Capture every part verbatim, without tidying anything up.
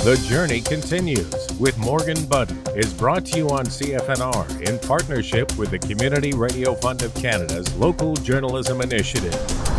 The Journey Continues with Morgan Budden is brought to you on C F N R in partnership with the Community Radio Fund of Canada's Local Journalism Initiative.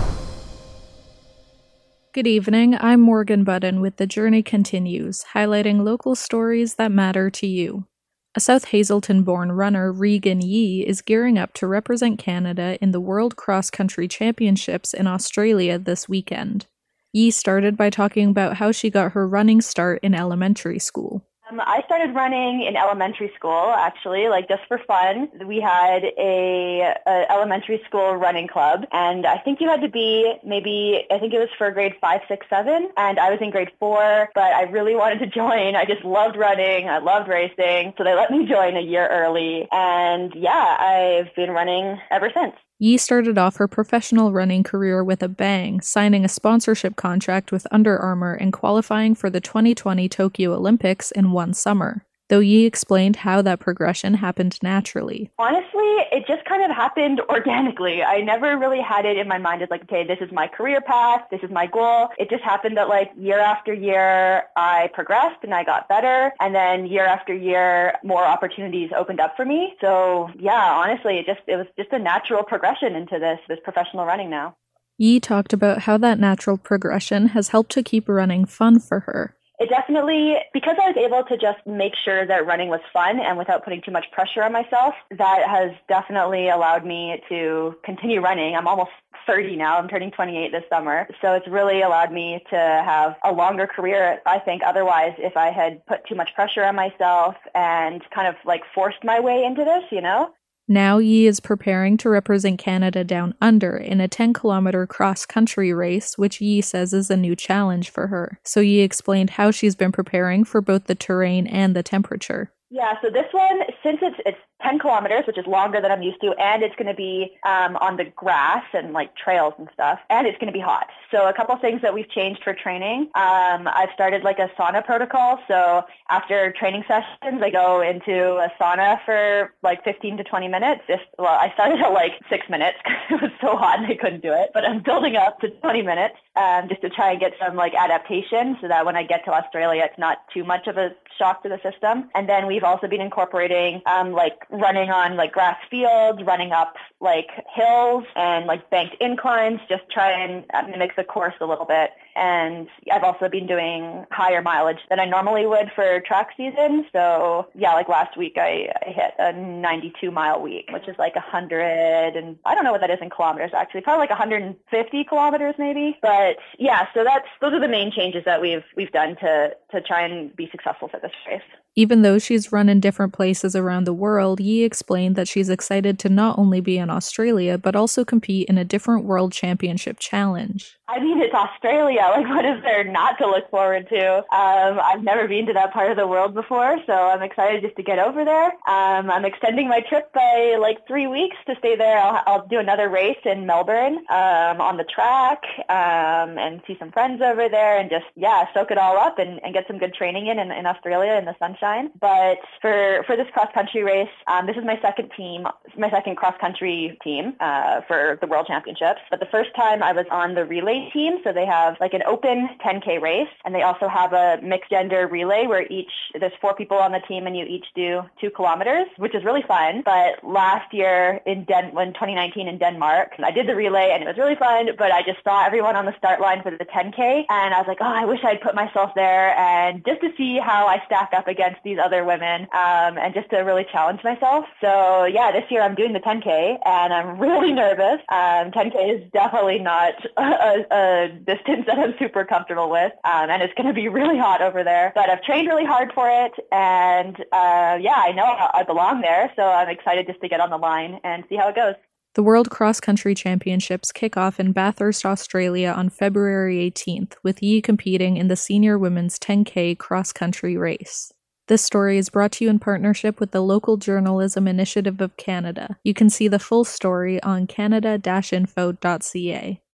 Good evening, I'm Morgan Budden with The Journey Continues, highlighting local stories that matter to you. A South Hazelton-born runner, Regan Yee, is gearing up to represent Canada in the World Cross Country Championships in Australia this weekend. Yee started by talking about how she got her running start in elementary school. Um, I started running in elementary school, actually, like just for fun. We had a, a elementary school running club, and I think you had to be maybe, I think it was for grade five, six, seven, and I was in grade four, but I really wanted to join. I just loved running. I loved racing, so they let me join a year early, and yeah, I've been running ever since. Yee started off her professional running career with a bang, signing a sponsorship contract with Under Armour and qualifying for the twenty twenty Tokyo Olympics in one summer. Though Yee explained how that progression happened naturally. Honestly, it just kind of happened organically. I never really had it in my mind as like, okay, this is my career path, this is my goal. It just happened that like year after year, I progressed and I got better. And then year after year, more opportunities opened up for me. So yeah, honestly, it just it was just a natural progression into this, this professional running now. Yee talked about how that natural progression has helped to keep running fun for her. It definitely, because I was able to just make sure that running was fun and without putting too much pressure on myself, that has definitely allowed me to continue running. I'm almost thirty now. I'm turning twenty-eight this summer. So it's really allowed me to have a longer career, I think. Otherwise, if I had put too much pressure on myself and kind of like forced my way into this, you know? Now Yee is preparing to represent Canada down under in a ten kilometer cross-country race, which Yee says is a new challenge for her. So Yee explained how she's been preparing for both the terrain and the temperature. Yeah, so this one, since it's it's ten kilometers, which is longer than I'm used to, and it's going to be um, on the grass and like trails and stuff, and it's going to be hot. So a couple of things that we've changed for training. Um, I've started like a sauna protocol. So after training sessions, I go into a sauna for like fifteen to twenty minutes. If, well, I started at like six minutes because it was so hot and I couldn't do it, but I'm building up to twenty minutes um, just to try and get some like adaptation so that when I get to Australia, it's not too much of a shock to the system. And then we've also been incorporating um, like running on like grass fields, running up like hills and like banked inclines, just try and uh, mimic the course a little bit. And I've also been doing higher mileage than I normally would for track season. So yeah, like last week I, I hit a ninety-two mile week, which is like a hundred and I don't know what that is in kilometers actually, probably like one hundred fifty kilometers maybe. But yeah, so that's those are the main changes that we've we've done to to try and be successful for this race. Even though she's run in different places around the world, Yee explained that she's excited to not only be in Australia, but also compete in a different World Championship challenge. I mean, it's Australia. Like, what is there not to look forward to? Um, I've never been to that part of the world before, so I'm excited just to get over there. Um, I'm extending my trip by like three weeks to stay there. I'll, I'll do another race in Melbourne um, on the track um, and see some friends over there and just, yeah, soak it all up and, and get some good training in, in in Australia in the sunshine. But for for this cross-country race, um, this is my second team, my second cross-country team uh, for the World Championships. But the first time I was on the relay team, so they have like an open ten K race, and they also have a mixed gender relay where each there's four people on the team and you each do two kilometers, which is really fun. But last year in Den in twenty nineteen in Denmark, I did the relay and it was really fun, but I just saw everyone on the start line for the ten K and I was like, oh, I wish I'd put myself there and just to see how I stack up against these other women um, and just to really challenge myself. So yeah, this year I'm doing the ten K and I'm really nervous. Um, ten K is definitely not a, a distance that I'm super comfortable with, um, and it's going to be really hot over there. But I've trained really hard for it, and uh, yeah, I know I belong there, so I'm excited just to get on the line and see how it goes. The World Cross Country Championships kick off in Bathurst, Australia on February eighteenth, with Yee competing in the senior women's ten K cross-country race. This story is brought to you in partnership with the Local Journalism Initiative of Canada. You can see the full story on canada dash info dot c a.